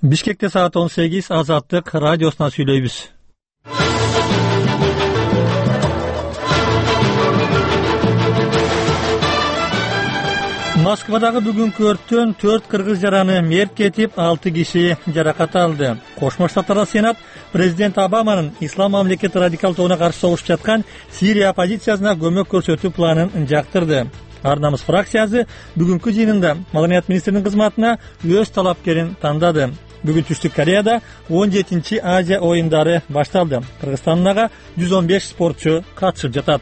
Бишкекте саат 18 Азаттык радиосуна сүйлөйбүз. Москвадагы бүгүнкү өрттөн 4 кыргыз жараны мерт кетип, 6 киши жаракат алды. Кошмо Штаттарда Сенат президент Обаманын ислам мамлекети радикал тобуна каршы согушуп жаткан Сирия оппозициясына көмөк көрсөтүү планын жактырды. Ар намыс фракциясы бүгүнкү жыйынында Маданият министринин кызматына өз талапкерин тандады. Бүгүн Түштүк Кореяда 17-чи Азия оюндары башталды. Кыргызстандагы 115 спортчу катышып жатат.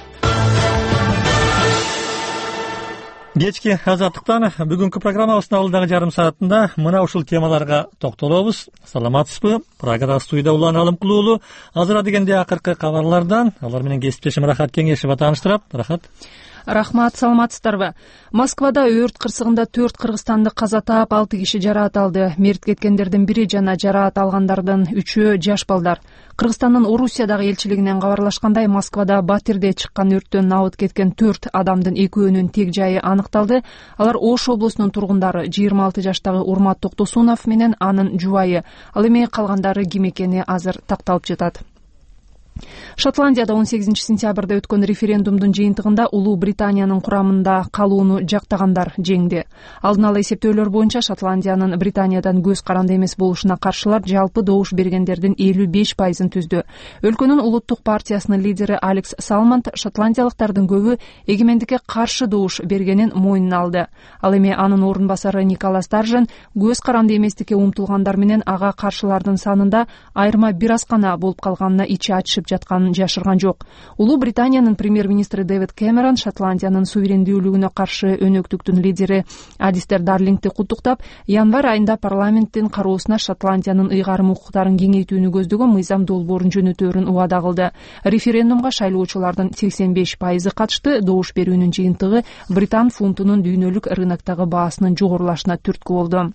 Кечки Азаттыктан бүгүнкү программабыздын алдагы жарым саатында мына ушул темаларга токтолобуз. Саламатсызбы? Программа студияда Улан Алымкулуу уулу. Азыр дегенде акыркы кабарлардан алар менен кесиптешим Рахат Кеңешева тааныштырат. Рахат. Рахмат, саламатсыздарбы? Москвада өрт кырсыгында 4 кыргызстандык каза таап, 6 киши жараат алды. Мерт кеткендердин бири жана жараат алгандардын 3-өө жаш балдар. Кыргызстандын Орусиядагы элчилигинен кабарлашкандай, Москвада Батирде чыккан өрттөн абыт кеткен 4 адамдын 2-өөнүн тег жайы аныкталды. Алар Ош облусунун тургундары 26 жаштагы Урмат Токтосунов менен анын жубайы. Ал эми калгандары ким экени азыр такталып жатат. Шотландияда 18 сентябрда өткөн референдумдун жыйынтыгында Улуу Британиянын курамында калууну жактагандар жеңди. Алдын ала эсептөөлөр боюнча Шотландиянын Британиядан көз каранды эмес болушуна каршылар жалпы добуш бергендердин 55%-ын түздү. Өлкөнүн улуттук партиясынын лидери Алекс Салмонд шотландиялыктардын көбү эгемендикке каршы добуш бергенин мойнуна алды. Ал эми анын орун басары Никола Старжен көз каранды эместикке умтулгандар менен ага каршылардын санында айырма бир аз гана болуп калганына ичи ачышып жатканын жашырган жок. Улуу Британиянын премьер-министри Дэвид Кэмерон Шотландиянын суверендүүлүгүнө каршы өнөктүктүн лидери Алистер Дарлингти куттуктап, январь айында парламенттин кароосуна Шотландиянын ыйгарым укуктарын кеңейтүүнү көздөгөн мыйзам долбоорун жөнөтөөрүн убада кылды. Референдумга шайлоочулардын 85%-ы катышты. Добуш берүүнүн жыйынтыгы Британ фунтунун дүйнөлүк рыноктогу баасынын жогорулашына түрткү болду.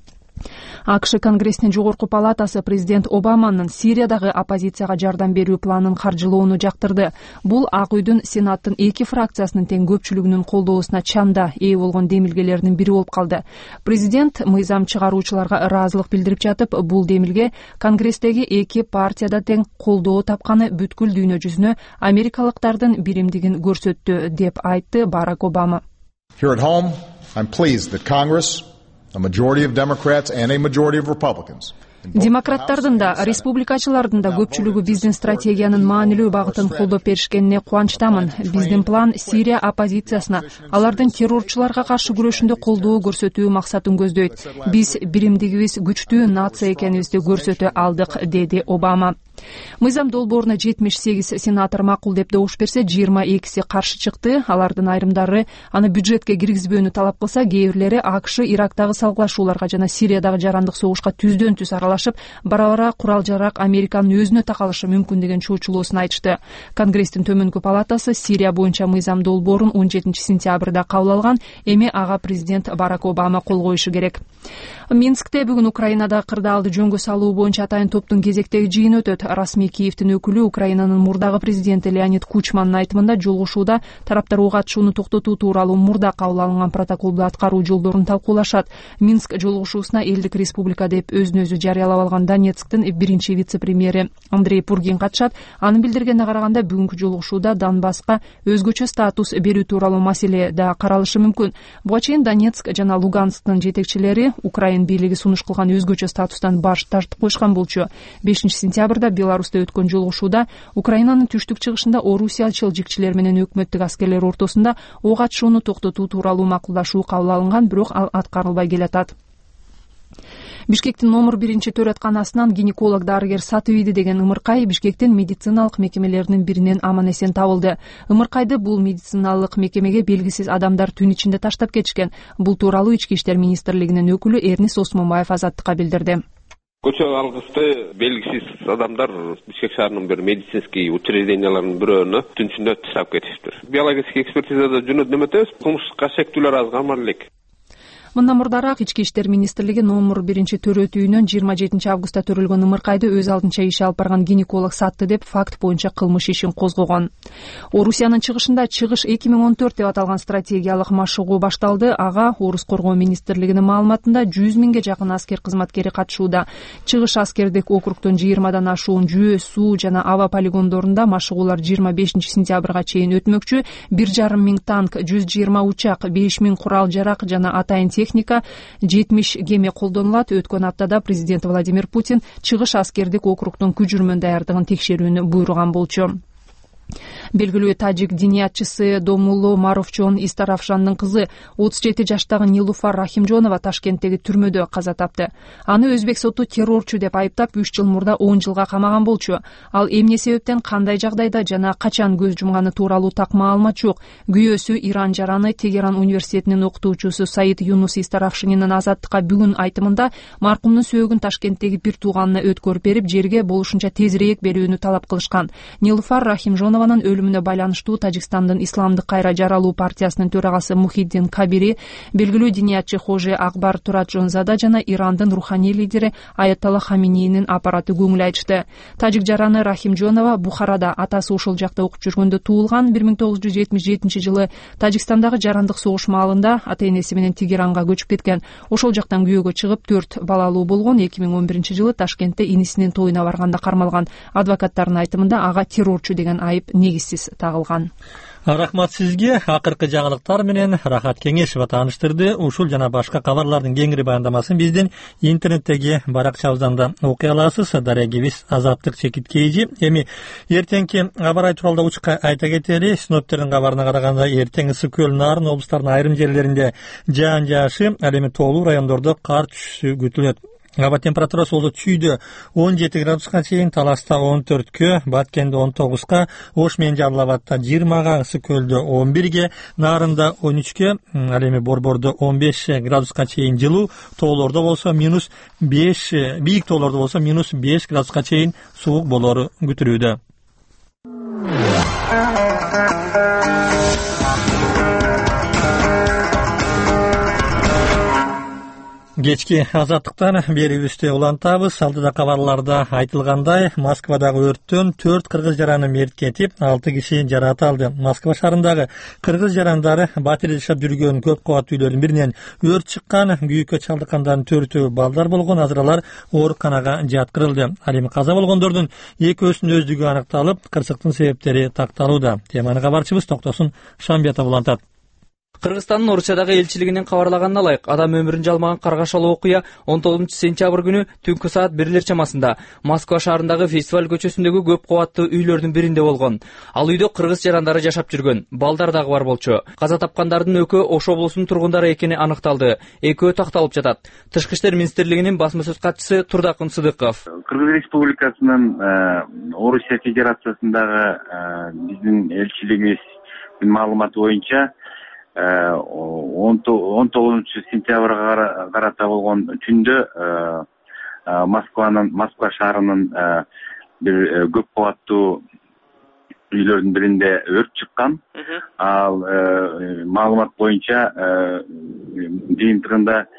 АКШ Конгрессинин жогорку палатасы президент Обаманын Сириядагы оппозицияга жардам берүү планын каржылоону жактырды. Бул Ак үйдүн Сенаттын 2 фракциясынын тең көпчүлүгүнүн колдоосуна чанда ээ болгон демилгелердин бири болуп калды. Президент мыйзам чыгаруучуларга ыраазылык билдирип жатып, бул демилге Конгресстеги 2 партияда тең колдоо тапканы бүткүл дүйнө жүзүнө америкалыктардын биримдигин көрсөттү, деп айтты Барак Обама. Here at home, I'm pleased that Congress, a majority of Democrats and a majority of Republicans, демократтардын да, республикачылардын да көпчүлүгү биздин стратегиянын маанилүү багытын колдоп беришкенине кубанычтамын. Биздин план Сирия оппозициясына, алардын террорчуларга каршы күрөшүндө колдоо көрсөтүү максатын көздөйт. Биз биримдигибиз күчтүү нация экенибизди көрсөтө алдык, деди Обама. Мыйзам долбооруна 78 сенатор макул деп добуш берсе, 22-си каршы чыкты. Алардын айрымдары аны бюджетке киргизбөөнү талап кылса, кээ бирлери АКШ Ирактагы салгылашууларга жана Сириядагы жарандык согушка түздөн түз аралашып, бара-бара курал-жарак Американын өзүнө такалышы мүмкүн деген чоочулоосун айтышты. Конгресстин төмөнкү палатасы Сирия боюнча мыйзам долбоорун 17 сентябрда кабыл алган. Эми ага президент Барак Обама кол коюшу керек. Минскте бүгүн Украинада кырдаалды жөнгө салуу боюнча атайын топтун кезектеги жыйыны өтөт. Расмий Киевтин өкүлү Украинанын мурдагы президенти Леонид Кучманын айтымында жолугушууда тараптар ок атышууну токтотуу тууралуу мурда кабыл алынган протоколду аткаруу жолдорун талкуулашат. Минск жолугушуусуна элдик республика деп өзүн өзү жарыялап алган Донецктин биринчи вице-премьери Андрей Пургин катышат. Анын билдиргенине караганда, бүгүнкү жолугушууда Донбасска өзгөчө статус берүү тууралуу маселе да каралышы мүмкүн. Буга чейин Донецк жана Луганскдын жетекчилери Украин бийлиги сунуш кылган өзгөчө статустан баш тартып коюшкан болчу. 5 сентябрда Беларуста өткөн жолугушууда Украинанын түштүк чыгышында орусиячыл жикчилер менен өкмөттүк аскерлер ортосунда ок атышууну токтотуу тууралуу макулдашуу кабыл алынган, бирок ал аткарылбай келатат. Бишкектин номер 1 төрөтканасынан гинеколог дарыгер сатып ийди деген ымыркай Бишкектин медициналык мекемелеринин биринен аман эсен табылды. Ымыркайды бул медициналык мекемеге белгисиз адамдар түн ичинде таштап кетишкен. Бул тууралуу Ички иштер министрлигинин өкүлү Эрнис Осмонбаев Азаттыкка билдирди. Көчө алгысты белгисиз адамдар Бишкек шаарынын бир медицинский учрежденияларынын бирөөнө түн ичинде таштап кетиптир. Биологический экспертизада жөнөтүп эметебиз. Кылмышка шектүүлөр аз калмады элек. Мындан мурдараак Ички иштер министрлиги номер 1-төрөт үйүнөн 27 августта төрөлгөн ымыркайды өз алдынча иш алып барган гинеколог сатты деп факт боюнча кылмыш ишин козгогон. Орусиянын чыгышында чыгыш 2014 деп аталган стратегиялык машыгуу башталды. Ага Орус коргоо министрлигинин маалыматында 100 миңге жакын аскер кызматкери катышууда. Чыгыш аскердик округтун 20дан ашуун жөө, суу жана аба полигондорунда машыгуулар 25 сентябрга чейин өтмөкчү. 1,5 миң танк, 120 учак, 5 миң курал жарак жана атайын техника, 70 кеме колдонулат. Өткөн аптада президент Владимир Путин чыгыш аскердик округтун күжүрмөн даярдыгын текшерүүнү буйруган болчу. Белгилүү тажик диниятчысы Домулло Маровчон Истарафшандын кызы 37 жаштагы Нилуфар Рахимжонова Ташкенттеги түрмөдө каза тапты. Аны өзбек соту террорчу деп айыптап 3 жыл мурда 10 жылга камаган болчу. Ал эмне себептен, кандай жагдайда жана качан көз жумганы тууралуу так маалымат жок. Күйөөсү Иран жараны Тегеран университетинин окутуучусу Саид Юнус Истарафшинин азаттыкка бүгүн айтымында маркумдун сөөгүн Ташкенттеги бир тууганына өткөрүп берип, жерге болушунча тезирээк берүүнү талап кылышкан. Нилуфар Рахимжонованын өлүмүнө байланыштуу Тажикстандын Исламдык кайра жаралуу партиясынын төрагасы Мухиддин Кабири, белгилүү диниятчы Хоже Акбар Тураджонзада жана Ирандын руханий лидери Аятолла Хамининин аппараты көңүл айтышты. Тажик жараны Рахимжонова Бухарада атасы ошол жакта окуп жүргөндө туулган. 1977 жылы Тажикстандагы жарандык согуш маалында ата-энеси менен Тегеранга көчүп кеткен. Ошол жактан күйөөгө чыгып 4 балалуу болгон. 2011 жылы Ташкентте инисинин тоюна барганда кармалган. Адвокаттардын айтымында ага террорчу деген айып негизсиз тагылган. Рахмат сизге. Акыркы жаңылыктар менен Рахат Кеңешева тааныштырды. Ушул жана башка кабарлардын кеңири баяндамасын биздин интернеттеги баракчабыздан да окуй аласыз. Дарегибиз Азаттык Чекиткейжи. Эми эртеңки аба ырайы тууралуу учукка айта кетели. Синоптиктердин кабарына караганда эртең ысык көл, Нарын облустарынын айрым жерлеринде жаан жаашы, ал эми тоолуу райондордо кар түшүшү күтүлөт. Аба температурасы болсо Чүйдө 17 градуска чейин, Таласта 14кө, Баткенде 19ка, Ош менен Жалал Абадта 20га, Ысык көлдө 11ге, Нарында 13кө, ал эми Борбордо 15 градуска чейин жылуу, тоолордо болсо -5, бийик тоолордо болсо -5 градуска чейин суук болору күтүлүүдө. Кечки азаттыктан берүүбүздү улантабыз. Алдыда кабарларда айтылгандай, Москвадагы өрттөн 4 кыргыз жараны мерт кетип, 6 киши жаракат алды. Москва шаарындагы кыргыз жарандары батир жашап жүргөн көп кабаттуу үйлөрдүн биринен өрт чыккан. Күйүүккө чалдыккандардын 4-өө балдар болгон. Азыралар ооруканага жаткырылды. Ал эми каза болгондордун экөөсүнүн өздүгү аныкталып, кырсыктын себептери такталууда. Теманы кабарчыбыз Токтосун Шамбиятов улантат. Кыргызстандын Орусиядагы элчилигинин кабарлаганына ылайык, адам өмүрүн жалмаган каргашалуу окуя 19 сентябрь күнү түнкү саат 1 чамасында Москва шаарындагы Фестиваль көчөсүндөгү көп кабаттуу үйлөрдүн биринде болгон. Ал үйдө кыргыз жарандары жашап жүргөн, балдар дагы бар болчу. Каза тапкандардын экөө Ош облусунун тургундары экени аныкталды. Экөө такталып жатат. Тышкы иштер министрлигинин басма сөз катчысы Турдакын Сыдыков. Кыргыз Республикасынын Орусия Федерациясындагы биздин элчилигибиздин маалыматы боюнча 19 сентябрга карата болгон түндө Москва шаарынын бир көп кабаттуу үйлөрдүн биринде өрт чыккан. Ал маалымат боюнча жыйынтыгында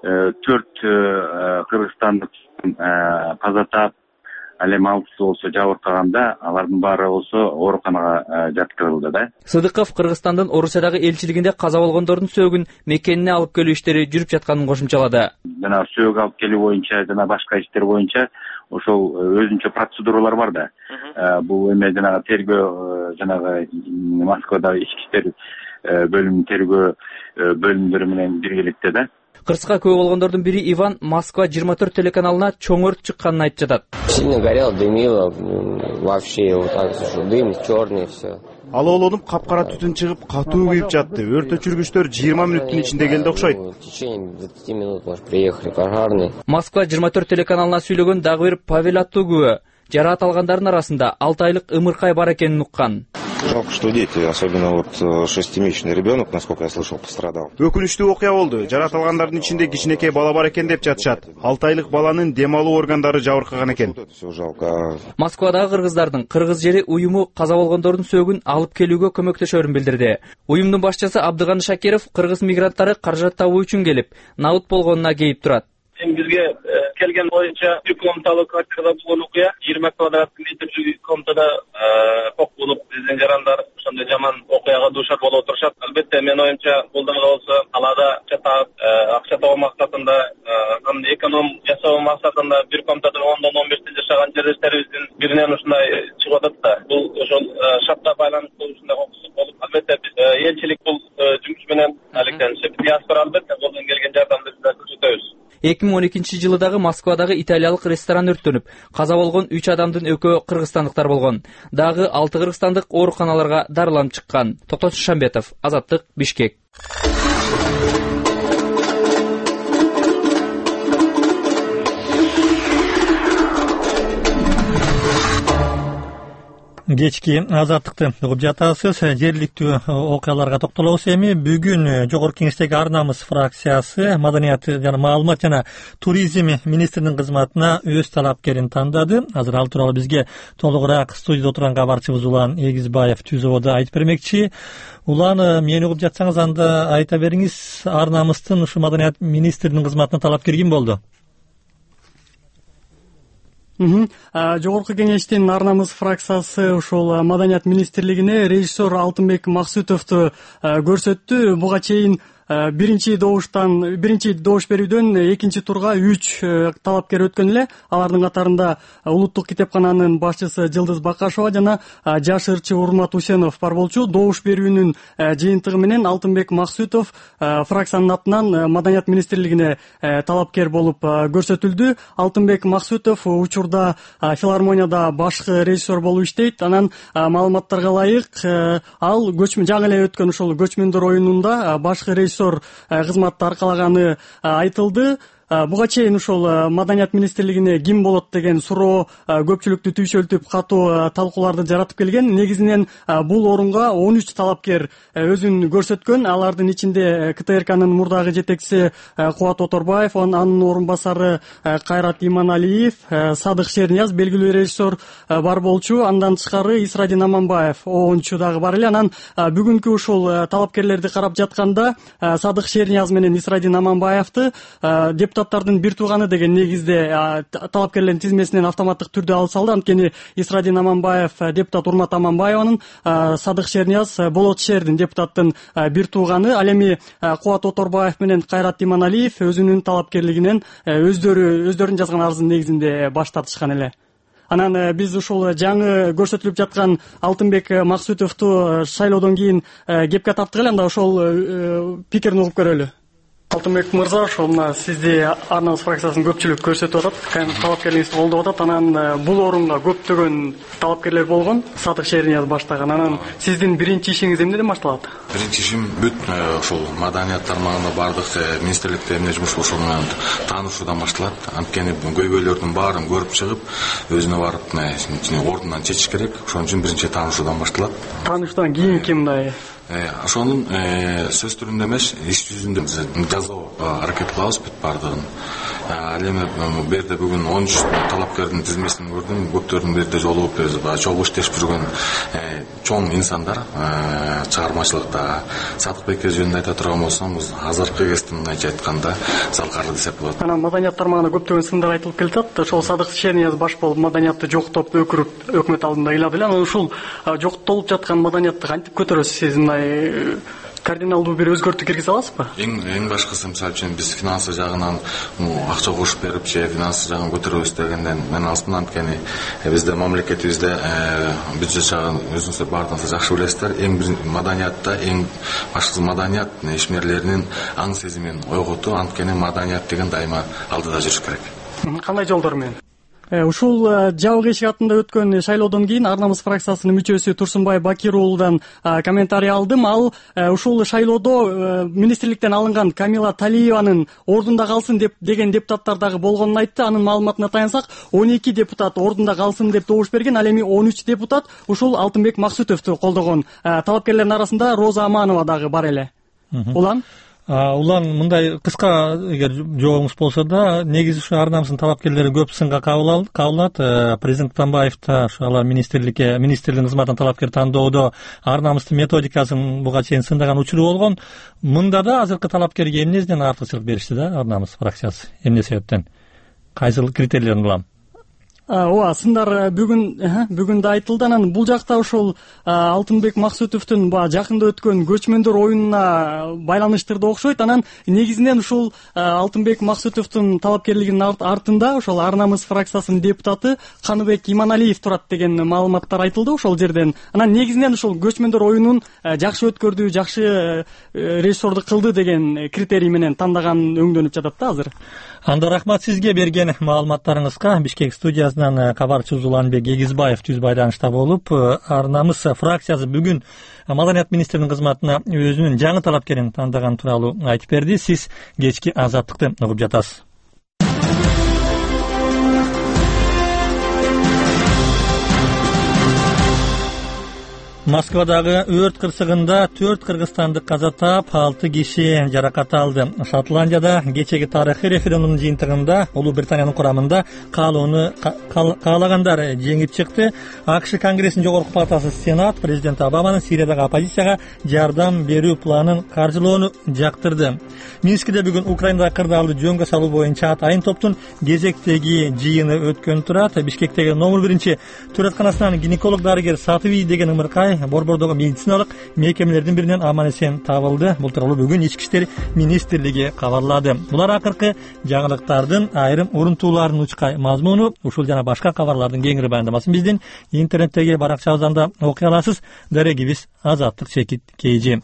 4 кыргызстандык каза таап, ал эми 6 болсо жабыркаганда, алардын баары болсо ооруканага жаткырылды да. Сыдыков Кыргызстандын Орусиядагы элчилигинде каза болгондордун сөөгүн мекенине алып келүү иштери жүрүп жатканын кошумчалады. Жана сөөгү алып келүү боюнча жана башка иштер боюнча ошол өзүнчө процедуралар бар да. Бул эме жанагы тергөө, жанагы Москвадагы ички иштер бөлүмүнүн тергөө бөлүмдөрү менен биргеликте да. Кырсыкка көө болгондордун бири Иван Москва 24 телеканалына чоң өрт чыкканын айтып жатат. Сильно горело, дымило, вообще вот так дым черный все. Алоолонуп капкара түтүн чыгып, катуу күйүп жатты. Өрт өчүргүчтөр 20 мүнөттүн ичинде келди окшойт. В течение 20 минут может приехали пожарные. Москва 24 телеканалына сүйлөгөн дагы бир Павел аттуу күбө жараат алгандардын арасында 6 айлык ымыркай бар экенин уккан. Жалко, что дети, особенно вот 6-месячный ребенок, насколько я слышал, пострадал. Өкүнүчтүү окуя болду. Жаратылгандардын ичинде кичинекей бала бар экен деп жатышат. 6 айлык баланын дем алуу органдары жабыркаган экен. Все жалко. Москвадагы кыргыздардын Кыргыз жери уюму каза болгондордун сөөгүн алып келүүгө көмөктөшөрүн билдирди. Уюмдун башчысы Абдыганы Шакиров кыргыз мигранттары каражат табуу үчүн келип, набыт болгонуна кейип турат. Бизге келген боюнча 2 комнаталуу квартирада болгон окуя 20 квадрат метрлик комнатада кок болуп биздин жарандар ошондой жаман окуяга дуушар болуп отурушат. Албетте мен оюмча бул дагы болсо калаада акча табуу максатында эконом жасоо максатында 1 комнатада 10-15 жашаган жерлештерибиздин биринен ушундай чыгып атат да. Бул ошол шартка байланыштуу ушундай окуя болуп, албетте биз элчилик бул жумуш менен диаспора албетте колдон келген жардамды биз көрсөтөбүз. 2012 жылы Москвадагы италиялык ресторан өрттөнүп, каза болгон 3 адамдын экөө кыргызстандыктар болгон. Дагы 6 кыргызстандык ооруканаларга дарыланып чыккан. Токтон Шамбетов, Азаттык, Бишкек. Кечки азаттыкты угуп жатасыз. Жергиликтүү окуяларга токтолобуз эми. Бүгүн Жогорку Кеңештеги Ар намыс фракциясы маданият жана маалымат жана туризм министринин кызматына өз талапкерин тандады. Азыр ал тууралуу бизге толугураак студияда отурган кабарчыбыз Улан Эгизбаев Түзөбодо айтып бермекчи. Улан, мени угуп жатсаңыз анда айта бериңиз, Ар намыстын ушу маданият министринин кызматына талапкер ким болду? Жогорку Кеңештин Ар намыс фракциясы ушул маданият министрлигине режиссер Алтынбек Максутовду көрсөттү. Буга чейин биринчи добуш берүүдөн экинчи турга 3 талапкер өткөн эле. Алардын катарында Улуттук китепкананын башчысы Жылдыз Бакашева жана жаш ырчы Урмат Усенов бар болчу. Добуш берүүнүн жыйынтыгы менен Алтынбек Максутов фракциянын атынан маданият министрлигине талапкер болуп көрсөтүлдү. Алтынбек Максутов учурда филармонияда башкы режиссер болуп иштейт. Анан маалыматтарга ылайык ал жаңы эле өткөн ушул көчмөндөр оюнунда башкы режиссер кызматты аркалаганы айтылды. Буга чейин ушул маданият министрлигине ким болот деген суроо көпчүлүктү түйшөлтүп катуу талкууларды жаратып келген. Негизинен бул орунга 13 талапкер өзүн көрсөткөн. Алардын ичинде КТРКнын мурдагы жетекчиси Кубат Оторбаев, анын орун басары Кайрат Иманалиев, Садык Шернияз белгилүү режиссер бар болчу. Андан тышкары Исрадин Аманбаев оончу дагы бар эле. Анан бүгүнкү ушул талапкерлерди карап жатканда Садык Шернияз менен Исрадин Аманбаевди депутаттардын бир тууганы деген негизде талапкерлердин тизмесинен автоматтык түрдө алып салды. Анткени Исрадин Аманбаев депутат Урмат Аманбаеванын, Садык Шернияз Болот шээрдин депутаттын бир тууганы. Ал эми Кубат Оторбаев менен Кайрат Иманалиев өзүнүн талапкерлигинен өздөрүнүн жазган арыздын негизинде баш тартышкан эле. Анан биз ушул жаңы көрсөтүлүп жаткан Алтынбек Максутовду шайлоодон кийин кепке тарттык эле. Анда ошол пикирин угуп көрөлү. Алтынбек мырза, ошол мына сизди Ар намыс фракциясынын көпчүлүк көрсөтүп атат, талапкерлигиңиз колдоп атат. Анан бул орунга көптөгөн талапкерлер болгон, Садык Шернияз баштаган. Анан сиздин биринчи ишиңиз эмнеден башталат? Биринчи ишим бүт ошол маданият тармагында бардык министрликте эмне жумуш ошол менен таанышуудан башталат. Анткени көйгөйлөрдүн баарын көрүп чыгып, өзүнө барып ордунан чечиш керек. Ошон үчүн биринчи таанышуудан башталат. Таанышуудан кийинки мындай ошонун сөз түрүндө эмес, иш жүзүндө жазуу аракет кылабыз бүт бардыгын. Ал эми бул жерде бүгүн 13 талапкердин тизмесин көрдүм. Көптөрдүн бул жерде жолугуп чогуу иштешип жүргөн чоң инсандар чыгармачылыкта. Садыкбек жөнүндө айта турган болсом, азыркы кездин айтканда залкары десек болот. Анан маданият тармагында көптөгөн сындар айтылып келатат. Ошол Садык Шернияз баш болуп маданиятты жоктоп өкүрүп өкмөт алдында ыйлады эле. Анан ушул жоктолуп жаткан маданиятты кантип көтөрөсүз? Сиз кардиналдуу бир өзгөртүү киргизе аласызбы? Эң башкысы мисалы үчүн биз финансы жагынан акча кошуп берип, финансы жагын көтөрөбүз дегенден мен алсам, анткени бизде мамлекетибизде бюджет жагын өзүңүздөр баардыгыңыз жакшы билесиздер. Эң бир маданиятта эң башкысы маданият ишмерлеринин аң сезимин ойготуу. Анткени маданият деген дайыма алдыда жүрүш керек. Кандай жолдор менен? Ушул жабык эшик атында өткөн шайлоодон кийин ар намыс фракциясынын мүчөсү Турсунбай Бакир уулудан комментарий алдым. Ал ушул шайлоодо министрликтен алынган Камила Талиеванын ордунда калсын деген депутаттар дагы болгонун айтты. Анын маалыматына таянсак, 12 депутат ордунда калсын деп добуш берген, ал эми 13 депутат ушул Алтынбек Максутовду колдогон. Талапкерлердин арасында Роза Аманова дагы бар эле. Улан мындай кыска эгер жообуңуз болсо да, негизи ушу ар намыстын талапкерлери көп сынга кабылат. Президент Атамбаев да алар министрликтин кызматына талапкер тандоодо ар намыстын методикасын буга чейин сындаган учуру болгон. Мында да азыркы талапкерге эмнеден артыкчылык беришти да ар намыс фракциясы? Эмне себептен? Кайсыл критерийлерин улам? Ооба, сындар бүгүн да айтылды. Анан бул жакта ушул Алтынбек Максутовдун жакында өткөн көчмөндөр оюнуна байланыштырды окшойт. Анан негизинен ушул Алтынбек Максутовдун талапкерлигинин артында ошол ар намыс фракциясынын депутаты Каныбек Иманалиев турат деген маалыматтар айтылды ошол жерден. Анан негизинен ушул көчмөндөр оюнун жакшы өткөрдү, жакшы режиссердук кылды деген критерий менен тандаган өңдөнүп жатат да азыр. Анда рахмат сизге берген маалыматтарыңызга. Бишкек студиясынан кабарчы Уланбек Эгизбаев түз байланышта болуп, ар намыс фракциясы бүгүн Маданият министринин кызматына өзүнүн жаңы талапкерин тандаган тууралуу айтып берди. Сиз кечки Азаттыкты угуп жатасыз. Москвадагы өрт кырсыгында 4 кыргызстандык каза таап, 6 киши жаракат алды. Шотландияда кечеги тарыхый референдумдун жыйынтыгында Улуу Британиянын курамында каалоону каалагандар жеңип чыкты. АКШ Конгрессинин жогорку палатасы Сенат президент Обаманын Сириядагы оппозицияга жардам берүү планын каржылоону жактырды. Минскиде бүгүн Украинадагы кырдаалды жөнгө салуу боюнча атайын топтун кезектеги жыйыны өткөн турат. Бишкектеги номер 1 төрөтканасынан гинеколог дарыгер Сатыви деген ымыркай борбордогу медициналык мекемелердин биринен аман-эсен табылды. Бул тууралуу бүгүн Ички иштер министрлиги кабарлады. Булар акыркы жаңылыктардын айрым урунтууларынын учкай мазмуну. Ушул жана башка кабарлардын кеңири баяндамасын биздин интернеттеги баракчабыздан да окуй аласыз. Дарегибиз Азаттык чекит KG.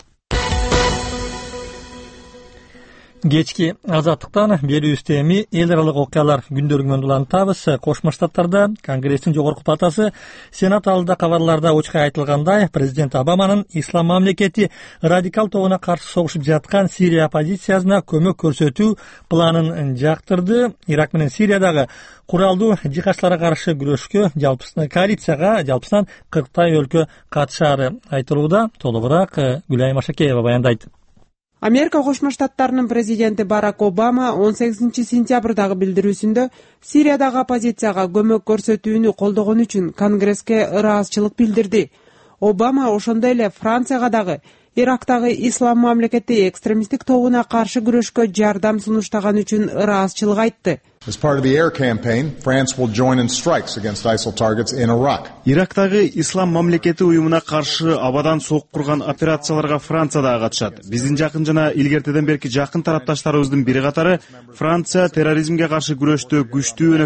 Кечки Азаттыктан берүүбүздө эми эл аралык окуялар күндөрүнөн улантабыз. Кошмо Штаттарда Конгресстин жогорку палатасы Сенат алдында кабарларда учкай айтылгандай, президент Обаманын ислам мамлекети радикал тобуна каршы согушуп жаткан Сирия оппозициясына көмөк көрсөтүү планын жактырды. Ирак менен Сириядагы куралдуу жихадчыларга каршы күрөшкө коалицияга жалпысынан 40 өлкө катышаары айтылууда. Толугураак Гүлайым Ашакеева баяндайт. Америка Кошмо Штаттарынын президенти Барак Обама 18 сентябрдагы билдирүүсүндө Сириядагы оппозицияга көмөк көрсөтүүнү колдогон үчүн Конгресске ыраазычылык билдирди. Обама ошондой эле Францияга дагы Ирактагы ислам мамлекети экстремисттик тобуна каршы күрөшкө жардам сунуштаган үчүн ыраазычылык айтты. As part of the air campaign, France will join in strikes against ISIL targets in Iraq. Ирактагы ислам мамлекети уюмуна каршы абадан сок курган операцияларга Франция да катышат. Биздин жакын жана илгертеден берки жакын тарапташтарыбыздын бири катары Франция терроризмге каршы күрөштө күчтүү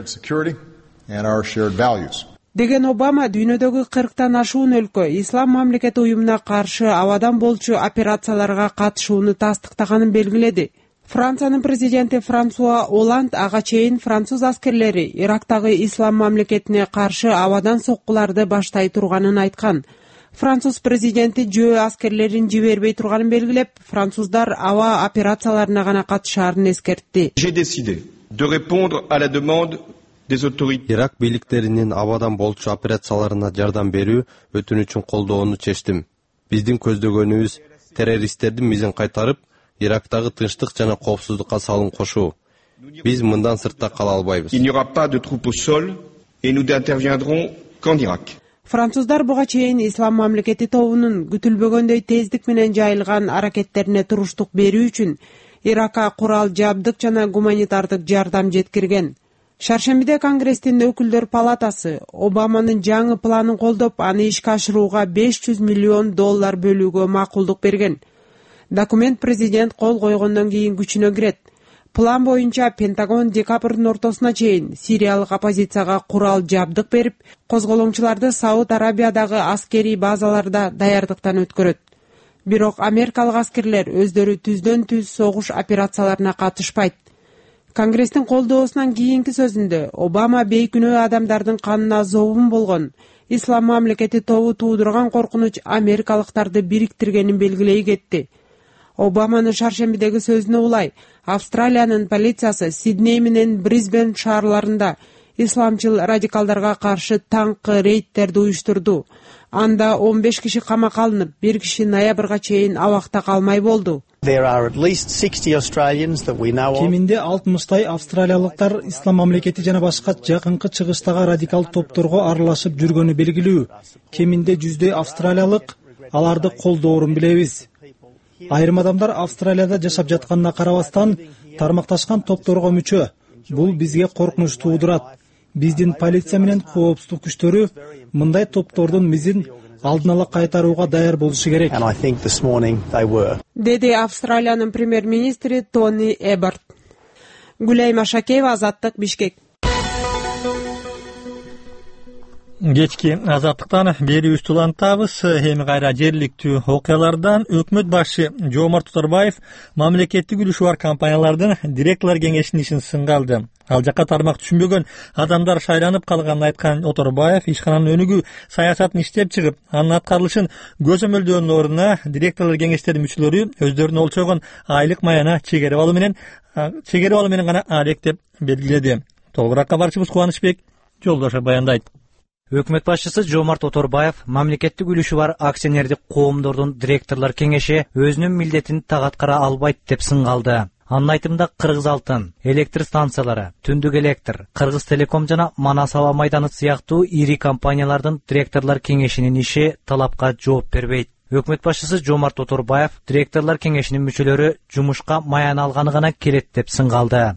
өнөктөш. Деген Обама дүйнөдөгү 40тан ашуун өлкө ислам мамлекети уюмуна каршы абадан болчу операцияларга катышууну тастыктаганын белгиледи. Франциянын президенти Франсуа Оланд ага чейин француз аскерлери Ирактагы ислам мамлекетине каршы абадан соккуларды баштай турганын айткан. Француз президенти жөө аскерлерин жибербей турганын белгилеп, француздар аба операцияларына гана катышаарын эскертти. J'ai décidé de répondre à la demande des autorités. Ирак бийликтеринин абадан болчу операцияларына жардам берүү өтүнүчүн колдоону чечтим. Биздин көздөгөнүбүз террористтердин мизин кайтарып, Ирактагы тынчтык жана коопсуздукка салым кошуу. Биз мындан сыртта кала албайбыз. Il n'y aura pas de troupes au sol et nous n'interviendrons qu'en Irak. Француздар буга чейин ислам мамлекети тобунун күтүлбөгөндөй тездик менен жайылган аракеттерине туруштук берүү үчүн Иракка курал жабдык жана гуманитардык жардам жеткирген. Шаршембиде Конгресстин өкүлдөр палатасы Обаманын жаңы планын колдоп, аны ишке ашырууга $500 миллион бөлүүгө макулдук берген. Документ президент кол койгондон кийин күчүнө кирет. План боюнча Пентагон декабрдын ортосуна чейин сириялык оппозицияга курал жабдык берип, козголоңчуларды Сауд Арабиядагы аскерий базаларда даярдыктан өткөрөт. Бирок америкалык аскерлер өздөрү түздөн түз согуш операцияларына катышпайт. Конгресстин колдоосунан кийинки сөзүндө Обама бейкүнөө адамдардын канына зобун болгон ислам мамлекети тобу туудурган коркунуч америкалыктарды бириктиргенин белгилей кетти. Обаманын шаршембидеги сөзүнө улай, Австралиянын полициясы Сидней менен Брисбен шаарларында исламчыл радикалдарга каршы таңкы рейдтерди уюштурду. Анда 15 киши камакка алынып, 1 киши ноябрга чейин абакта калмай болду. Кеминде 60 австралиялыктар ислам мамлекети жана башка жакынкы чыгыштагы радикал топторго аралашып жүргөнү белгилүү. Кеминде 100 австралиялык аларды колдоорун билебиз. Айрым адамдар Австралияда жашап жатканына карабастан тармакташкан топторго мүчө. Бул бизге коркунуч туудурат. Биздин полиция менен коопсуздук күчтөрү мындай топтордун мизин алдын ала кайтарууга даяр болушу керек. Деди Австралиянын премьер-министри Тони Эберт. Гүлай Машакеева, Азаттык, Бишкек. Кечки Азаттыктан берүүбүздү улантабыз. Эми кайра жергиликтүү окуялардан өкмөт башчы Жомарт Оторбаев мамлекеттик үлүшү бар компаниялардын директорлор кеңешинин ишин сынга алды. Ал жакка тармак түшүнбөгөн адамдар шайланып калганын айткан Оторбаев ишкананын өнүгүү саясатын иштеп чыгып, анын аткарылышын көзөмөлдөөнүн ордуна директорлор кеңештеринин мүчөлөрү өздөрүнө олчогон айлык маяна чегерип алуу менен гана алек деп белгиледи. Толугураакка барчыбыз Кубанычбек Жолдошев баяндайт. Өкмөт башчысы Жомарт Оторбаев мамлекеттик үлүшү бар акционердик коомдордун директорлор кеңеши өзүнүн милдетин так аткара албайт деп сынга алды. Анын айтымында Кыргыз алтын, электр станциялары, Түндүк электр, Кыргыз телеком жана Манас аба майданы сыяктуу ири компаниялардын директорлор кеңешинин иши талапка жооп бербейт. Өкмөт башчысы Жомарт Оторбаев директорлор кеңешинин мүчөлөрү жумушка маян алганы гана келет деп сынга алды.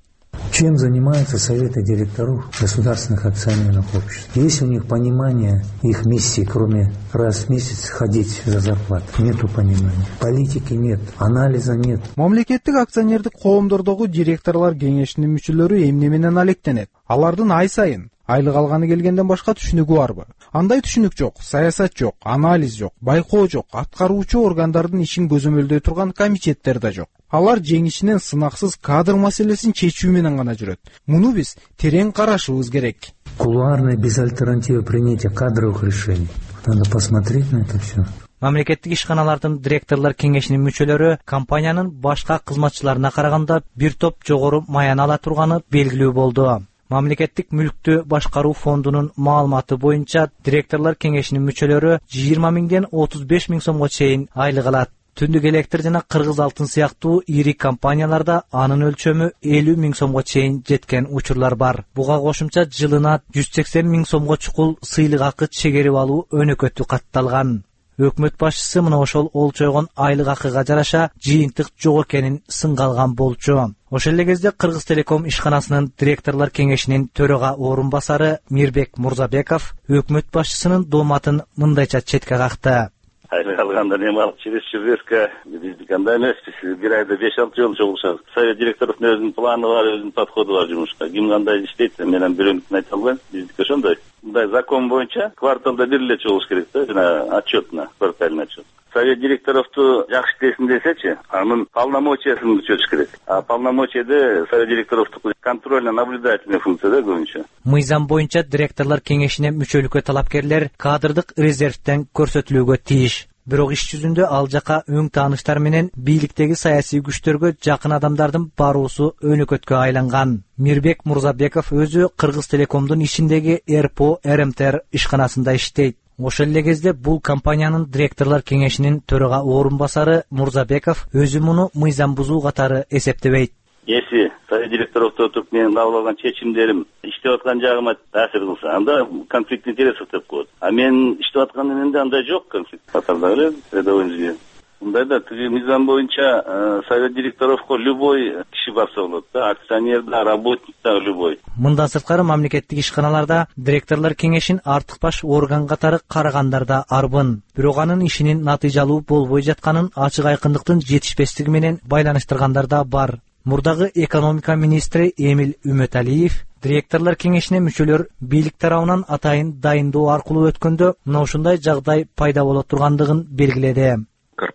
Чем занимаются советы директоров государственных акционерных обществ? Есть у них понимание их миссии, кроме раз в месяц ходить за зарплатой? Нету понимания. Политики нет, анализа нет. Мамлекеттик акционердик коомдордогу директорлор кеңешинин мүчөлөрү эмне менен алектенет? Алардын ай сайын айлык алганы келгенден башка түшүнүгү барбы? Андай түшүнүк жок, саясат жок, анализ жок, байкоо жок, аткаруучу органдардын ишин көзөмөлдөй турган комитеттер да жок. Алар жеңишинен сынаксыз кадр маселесин чечүү менен гана жүрөт. Муну биз терең карашыбыз керек. Кулуарная без альтернативы принятия кадровых решений. Надо посмотреть на это все. Мамлекеттик ишканалардын директорлор кеңешинин мүчөлөрү компаниянын башка кызматчыларына караганда бир топ жогору маян ала турганы белгилүү болду. Мамлекеттик мүлктү башкаруу фондунун маалыматы боюнча директорлор кеңешинин мүчөлөрү 20 миңден 35 миң сомго чейин айлык алат. Түндүк электр жана Кыргыз алтын сыяктуу ири компанияларда анын өлчөмү 50 миң сомго чейин жеткен учурлар бар. Буга кошумча жылына 180 миң сомго чукул сыйлык акы чегерип алуу өнөкөтү катталган. Өкмөт башчысы мына ошол олчойгон айлык акыга жараша жыйынтык жок экенин сынга алган болчу. Ошол эле кезде Кыргыз телеком ишканасынын директорлор кеңешинин төрага орун басары Мирбек Мурзабеков өкмөт башчысынын дооматын мындайча четке какты. Айлык алганда эми алып чересчур резко биздики андай эмес. Бир айда 5-6 жолу чогулушабыз. Совет директордун өзүнүн планы бар, өзүнүн подходу бар жумушка. Ким кандай иштейт, мен бирөөнүкүн айта албайм. Биздики ошондой. Мындай закон боюнча кварталда бир эле чогулуш керек да, жана отчетна, квартальный отчет. Совет директоровду жакшы иштесин десечи, анын полномочиясын күчөтүш керек. А полномочияда совет директоровдуку контрольно-наблюдательный функцияда көбүнчө. Мыйзам боюнча директорлор кеңешине мүчөлүккө талапкерлер кадрдык резервден көрсөтүлүүгө тийиш. Бирок иш жүзүндө ал жака өң тааныштар менен бийликтеги саясий күчтөргө жакын адамдардын баруусу өнөкөткө айланган. Мирбек Мурзабеков өзү Кыргыз телекомдун ичиндеги РПО РМТР ишканасында иштейт. Ошол эле кезде бул компаниянын директорлор кеңешинин төрага орун басары Мурзабеков өзү муну мыйзам бузуу катары эсептебейт. Если совет директоровду отуруп менин кабыл алган чечимдерим иштеп аткан жагыма таасир кылса, анда конфликт интересов деп коет. А мен иштеп аткан менде андай жок конфликт. Катарда эле рядовой жүзү. Мындайда тиги мыйзам боюнча совет директоровго любой киши барса болот да, акционер да, работник да, любой. Мындан сырткары мамлекеттик ишканаларда директорлор кеңешин артык баш орган катары карагандар да арбын. Бирок анын ишинин натыйжалуу болбой жатканын ачык айкындыктын жетишпестиги менен байланыштыргандар да бар. Мурдагы экономика министри Эмил Үмөталиев директорлор кеңешине мүчөлөр бийлик тарабынан атайын дайындоо аркылуу өткөндө мына ушундай жагдай пайда боло тургандыгын белгиледи. Корпоративдик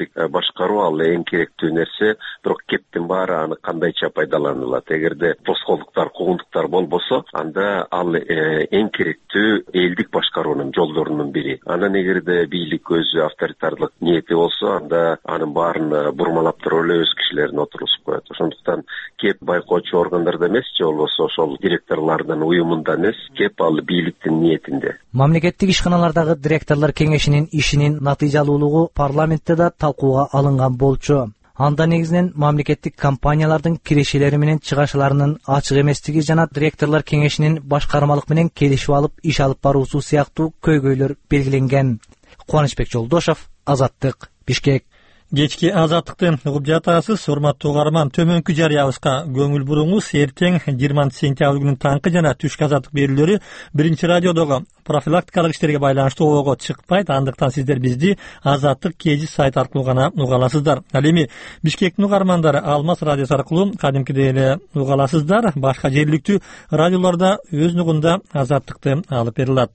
мамлекеттик башкаруу ал эң керектүү нерсе. Бирок кептин баары аны кандайча пайдаланылат. Эгерде тоскоолдуктар, куугунтуктар болбосо, анда ал эң керектүү элдик башкаруунун жолдорунун бири. Анан эгерде бийлик өзү авторитарлык ниети болсо, анда анын баарын бурмалап туруп эле өз кишилерин отургузуп коет. Ошондуктан кеп байкоочу органдарда эмес, же болбосо ошол директорлордун уюмунда эмес, кеп ал бийликтин ниетинде. Мамлекеттик ишканалардагы директорлор кеңешинин ишинин натыйжалуулугу парламентте да талкууга алынган болчу. Анда негизинен мамлекеттик компаниялардын кирешелери менен чыгашыларынын ачык эместиги жана директорлор кеңешинин башкармалык менен келишип алып иш алып баруусу сыяктуу көйгөйлөр белгиленген. Кубанычбек Жолдошов, Азаттык, Бишкек. Кечки Азаттыкты угуп жатасыз, урматтуу угарман. Төмөнкү жарыябызга көңүл буруңуз. Эртең 20 сентябрь күнү таңкы жана түшкү Азаттык берүүлөрү биринчи радиодогу профилактикалык иштерге байланыштуу обого чыкпайт. Андыктан сиздер бизди Азаттык кежи сайт аркылуу гана уга аласыздар. Ал эми Бишкектин угармандары Алмаз радиосу аркылуу кадимкидей эле уга аласыздар. Башка жергиликтүү радиолордо өз нугунда Азаттыкты алып берилет.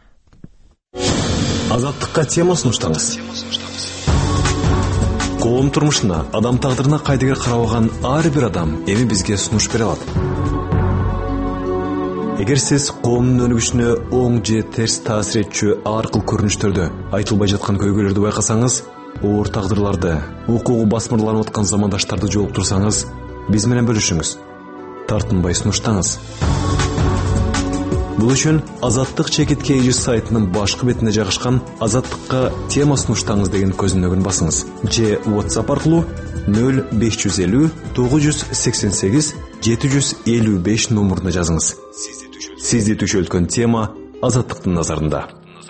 Азаттыкка тема сунуштаңыз. Коом турмушуна, адам тагдырына кайдыгер карабаган ар бир адам эми бизге сунуш бере алат. Эгер сиз коомдун өнүгүшүнө оң же терс таасир этчү ар кыл көрүнүштөрдө айтылбай жаткан көйгөйлөрдү байкасаңыз, оор тагдырларды, укугу басмырланып аткан замандаштарды жолуктурсаңыз, биз менен бөлүшүңүз. Тартынбай сунуштаңыз. Бул үчүн Азаттык чекит кежи сайтынын башкы бетине жайгашкан Азаттыкка тема сунуштаңыз деген көзүнөгүн басыңыз. Же WhatsApp аркылуу 0550 988 755 номуруна жазыңыз. Сизди түшөлткөн тема Азаттыктын назарында.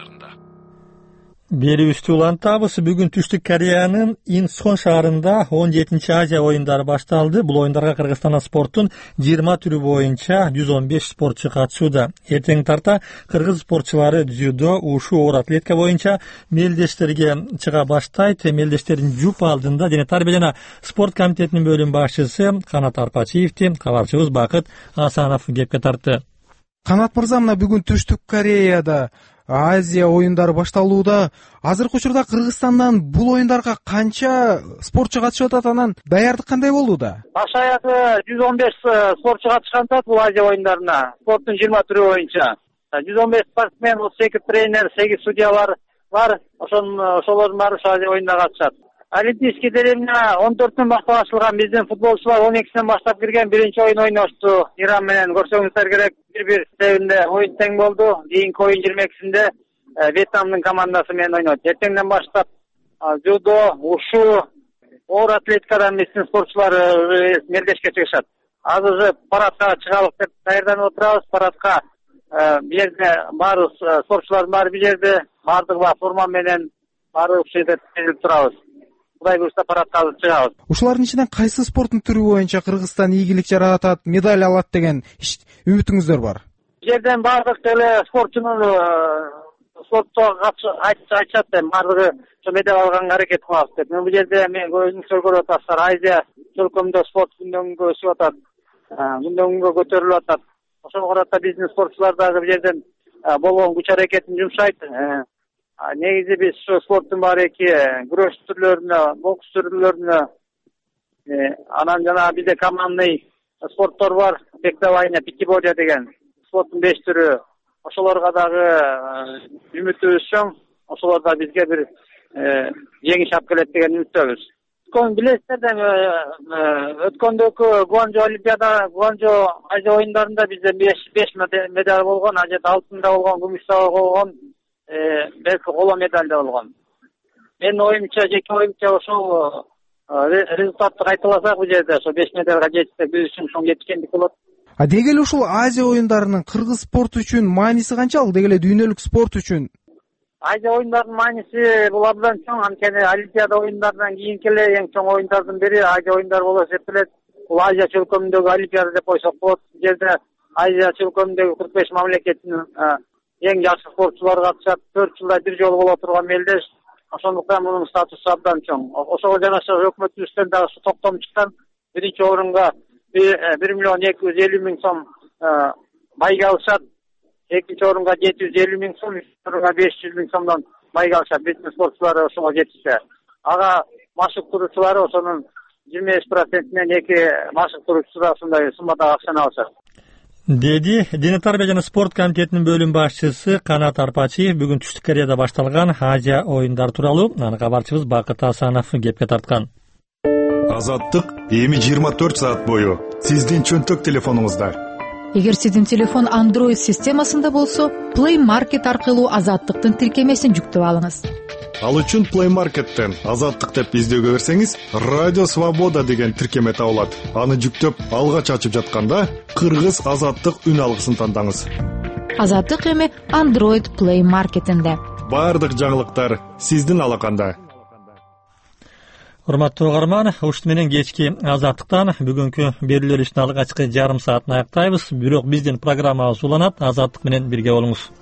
Берүүбүздү улантабыз. Бүгүн Түштүк Кореянын Инчхон шаарында 17-чи Азия оюндары башталды. Бул оюндарга Кыргызстан спорттун 20 түрү боюнча 115 спортчу катышууда. Эртең тарта кыргыз спортчулары дзюдо, ушу, оор атлетика боюнча мелдештерге чыга баштайт. Мелдештердин жуп алдында Дене тарбия жана спорт комитетинин бөлүм башчысы Канат Арпачиевди кабарчыбыз Бакыт Асанов кепке тартты. Канат мырза, мына бүгүн Түштүк Кореяда Азия оюндары башталууда. Азыркы учурда Кыргызстандан бул оюндарга канча спортчу катышып атат, анан даярдык кандай болууда? Баш аягы 115 спортчу катышкан бұл Азия оюндарына. Спорттун 20 түрү боюнча. 115 спортсмен, 32 тренер, 8 судьялар бар. Ошолордун баары Азия оюндарына катышат. Олимпийский деревня 14-төн баштап ачылган. Биздин футболчулар 12-синен баштап кирген, биринчи ойын ойношту. Иран менен көрсөңүздөр керек, 1-1 себинде ойын тең болду. Кийинки ойын 22-синде Вьетнамдын командасы менен ойнойт. Эртеңден баштап дзюдо, ушу, оор атлетикадан биздин спортчулар мелдешке чыгышат. Азыр уже парадка чыгалык деп даярданып отурабыз. Парадка бул жерде баары спортчулардын баары бул жерде баардыгы форма менен баары ушул жерде тизилип турабыз. Кудай буйрса парадка алып чыгабыз. Ушулардын ичинен кайсы спорттун түрү боюнча Кыргызстан ийгилик жаратат, медаль алат деген үмүтүңүздөр бар? Бул жерден баардык эле спортчунун спортто айтышат деп, баардыгы ошо медаль алганга аракет кылабыз деп. Бул жерде мен өзүңүздөр көрүп атасыздар, Азия чөлкөмдө спорт күндөгүнгө өсүп атат, күндөгүнгө көтөрүлүп атат. Ошого карата биздин спортчулар дагы бул жерден болгон күч аракетин жумшайт. Негизи биз ушу спорттун баары эки күрөш түрлөрүнө, бокс түрлөрүнө, анан жана бизде командный спорттор бар, фехтование, пятиборье деген спорттун 5 түрү. Ошолорго дагы үмүтүбүз чоң. Ошолор да бизге бир жеңиш алып келет деген үмүттөбүз. Билесиздер да, өткөндөгү Гуанчжоу Азия оюндарында бизде 5 медаль болгон, а жерде алтында болгон, күмүштө болгон, белки коло медальда болгон. Менин оюмча, жеке оюмча ошол результатты кайталасак бул жерде ошо 5 медальга жетсек биз үчүн чоң жетишкендик болот. Деги эле ушул Азия оюндарынын кыргыз спорту үчүн мааниси канчалык? Деги эле дүйнөлүк спорт үчүн? Азия оюндарынын мааниси бул абдан чоң. Анткени Олимпиада оюндарынан кийинки эле эң чоң оюндардын бири Азия оюндары болуп эсептелет. Бул Азия чөлкөмүндөгү Олимпиада деп койсок болот. Бул жерде Азия чөлкөмүндөгү 45 мамлекеттин эң жакшы спортчулар катышат. 4 жылда бир жолу боло турган мелдеш. Ошондуктан мунун статусу абдан чоң. Ошого жараша өкмөтүбүздөн дагы токтом чыккан. Биринчи орунга 1 миллион 250 миң сом байга алышат. Экинчи орунга 750 миң сом, үчүнчү орунга 500 миң сомдон байга алышат. Биздин спортчулар ошого жетишсе. Ага машыктыруучулары ошонун 25%-нен 2 машыктыруучусу да ушундай суммадагы акчаны алышат, деди Дене тарбия жана спорт комитетинин бөлүм башчысы Канат Арпачиев бүгүн Түштүк Кореяда башталган Азия оюндары тууралуу аны кабарчыбыз Бакыт Асанов кепке тарткан. Азаттык эми 24 саат бою сиздин чөнтөк телефонуңузда. Эгер сиздин телефон Android системасында болсо, Play Market аркылуу Азаттыктын тиркемесин жүктөп алыңыз. Ал үчүн Play Market'тен Азаттык деп издөөгө берсеңиз, Радио Свобода деген тиркеме табылат. Аны жүктөп, алгач ачып жатканда Кыргыз Азаттык үн алгысын тандаңыз. Азаттык эми Android Play Market'инде. Бардык жаңылыктар сиздин алаканда. Урматтуу угарман, ушун менен кечки Азаттыктан бүгүнкү берүүлөр ишин алгачкы жарым саатын аяктайбыз. Бирок биздин программабыз уланат. Азаттык менен бирге болуңуз.